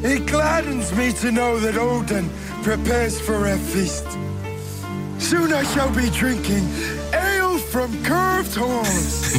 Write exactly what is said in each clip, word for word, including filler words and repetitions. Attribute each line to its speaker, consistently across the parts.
Speaker 1: It gladdens me to know that Odin prepares for a feast. Soon I shall be drinking ale from curved horns.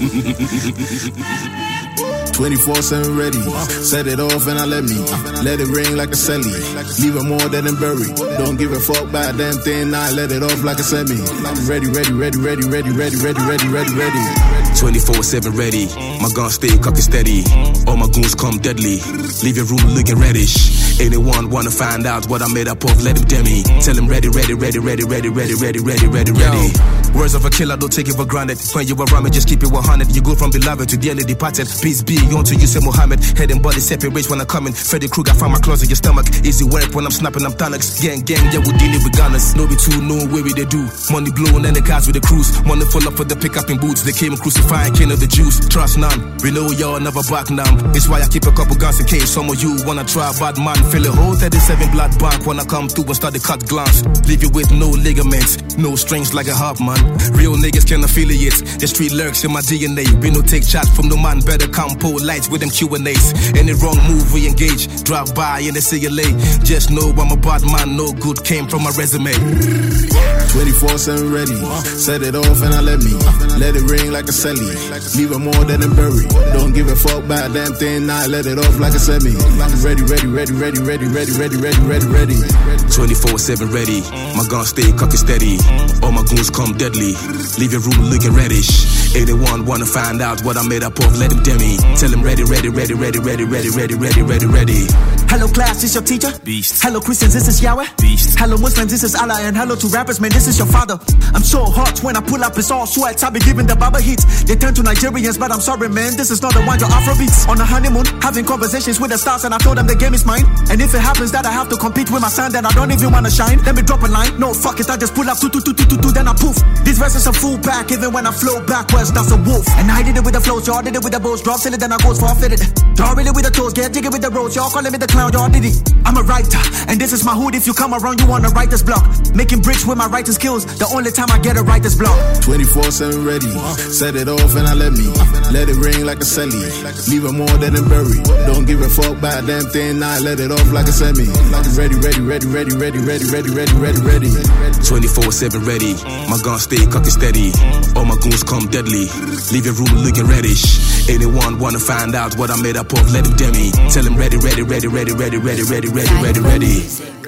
Speaker 2: twenty-four seven ready, set it off and I let me let it ring like a celly, leave it more dead and buried. Don't give a fuck about damn thing, I let it off like a semi. Ready, ready, ready, ready, ready, ready, ready, ready, ready, ready.
Speaker 3: twenty-four seven ready, my gun stay cocky steady. All my goons come deadly, leave your room looking reddish. Anyone wanna find out what I'm made up of, let him demi. Tell him ready, ready, ready, ready, ready, ready, ready, ready, ready, ready. Words of a killer, don't take it for granted. When you around me, just keep it one hundred. You go from beloved to dearly departed. Peace be unto you, say Muhammad. Head and body separate when I'm coming. Freddy Krueger, find my claws in your stomach. Easy work when I'm snapping, I'm Thanax. Gang, gang, yeah, we dealing with gunners. No be too, no way we they do. Money blowing and the cars with the cruise. Money full up for the pickup in boots. They came crucifying king of the Jews. Trust none, we know y'all never back numb. It's why I keep a couple guns in case some of you wanna try bad man. Feel a whole thirty-seven blood bank when I come through and start the cut glance. Leave you with no ligaments, no strings like a harp man. Real niggas can affiliate. The street lurks in my D N A. We no take chat from the man, better come pull lights with them Q and A's. Any wrong move we engage, drive by in the C L A. Just know I'm a bad man, no good came from my resume.
Speaker 2: twenty-four seven ready, set it off and I let me let it ring like a celly, leave it more dead and buried. Don't give a fuck about damn thing, I let it off like a semi. Ready, ready, ready, ready, ready, ready, ready, ready, ready, ready.
Speaker 3: twenty-four seven ready, my gun stay cocky steady. All my goons come deadly, leave your room looking reddish. Anyone wanna find out what I'm made up of, let him demi. Tell him ready, ready, ready, ready, ready, ready, ready, ready, ready, ready.
Speaker 4: Hello class, this your teacher?
Speaker 3: Beast.
Speaker 4: Hello Christians, this is Yahweh?
Speaker 3: Beast.
Speaker 4: Hello Muslims, this is Allah. And hello to rappers, man, this is your father. I'm so hot when I pull up, it's all sweats. I be giving the Baba heat. They turn to Nigerians, but I'm sorry, man, this is not the one your Afro beats. On a honeymoon, having conversations with the stars, and I told them the game is mine. And if it happens that I have to compete with my son, then I don't even wanna shine. Let me drop a line. No, fuck it, I just pull up, two, two, two, two, two, two, then I poof. These verses are full back, even when I flow backwards, that's a wolf. And I did it with the flows, y'all did it with the bows. Drop till it, then I goes forfeited. Y'all really with the toes, get jiggy with the roads. Y'all calling me the clown, y'all did it. I'm a writer, and this is my hood. If you come around, you wanna write this block. Making bricks with my writing skills, the only time I get a writer's block.
Speaker 2: twenty-four seven ready, set it off and I let me let it ring like a celly, leave it more dead and buried. Don't give a fuck about damn thing, I let it off like a semi. Ready, ready, ready, ready, ready, ready, ready, ready, ready, ready.
Speaker 3: twenty-four seven ready, my gun stay cocky steady. All my goons come deadly, leave your room looking reddish. Anyone wanna find out what I'm made up of, let him demi. Tell him ready, ready, ready, ready, ready, ready, ready, ready, ready, ready.